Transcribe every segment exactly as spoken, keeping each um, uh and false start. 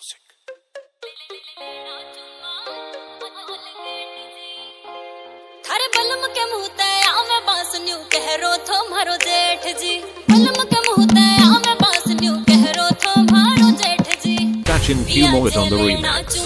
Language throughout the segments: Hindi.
थारे बलम के मुंह ते आवे बांस न्यू कह रो थो मारो जेठ जी। बलम के मुंह ते आवे बांस न्यू कह रो थो मारो जेठ जी। Sachin Q Moit on the remix.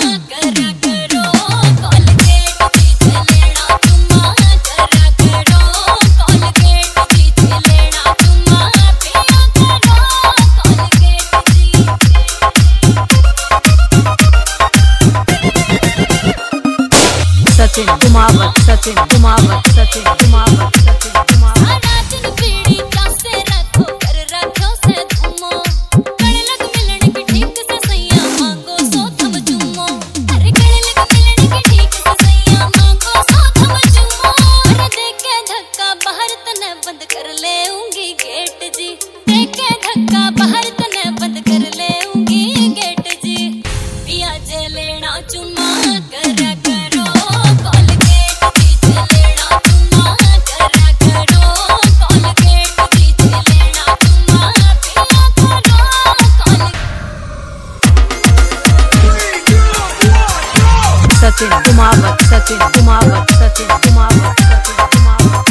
Sachin Kumawat Sachin Kumawat Sachin Kumawat Sachin Kumawat सारा दिन पीड़ी कासे रखो कर रखो से धुमो गले लग मिलन की ठीक से सैया मांगो सो थम चुमो। अरे गले लग मिलन की ठीक से सैया मांगो सो थम चुमो। अरे देखे धक्का बाहर तने बंद कर लेऊंगी गेट जी। देखे धक्का बाहर तने बंद कर लेऊंगी गेट जी। पिया जे लेना चुमा कर सचिन कुमावत सचिन कुमावत सचिन कुमावत सचिन कुमावत।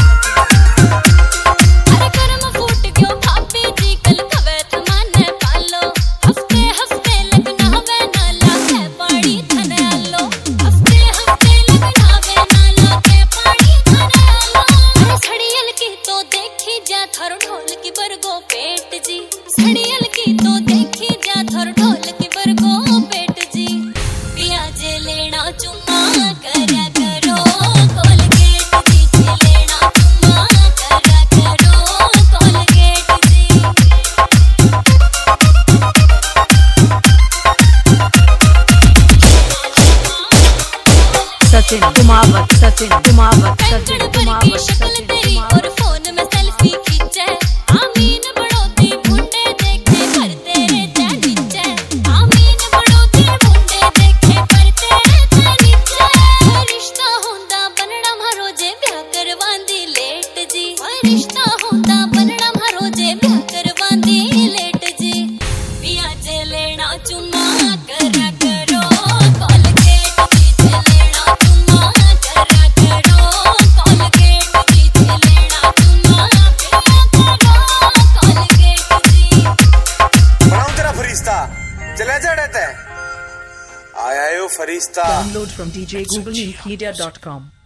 अरे कर्म फूट गयो भाभी जी कल खवे थमाने पालो। हफ्ते हफ्ते लगना वे नाला के पानी थने आलो। हफ्ते हफ्ते लगना वे नाला के पानी थने आलो। अरे सड़ियल की तो देखी जा थर ढोल की बरगो पेट जी। सड़ियल की तो देखी जा थर ढोल की बरगो पेट जी। पिया जे लेना चुमा करया करो कोलगेट जी। लेना चुमा करया करो कोलगेट जी। सचिन कुमावत सचिन कुमावत सचिन कंगन पर की कुमावत शक्ल सचिन तेरी कुमावत। और फोन में सेल्फी खींचे। आमीन बढ़ोती भुंडे देखे पर तेरे ते नीचे। आमीन बढ़ोती भुंडे देखे पर तेरे ते नीचे। रिश्ता होंदा बनड़ा मारो जे ब्याह करवांदी लेट जी। रिश्ता होंदा बनड़ा मारो जे ब्याह करवांदी लेट जी। पिया जे लेना चुमा करा करो कोलगेट जी। लेना चुमा करा करो कोलगेट जी। लेना चुमा पिया करो कोलगेट जी। बनाऊं तेरा फरिश्ता चले जाड़े ते आया यो फरिश्ता। Download from d j google media dot com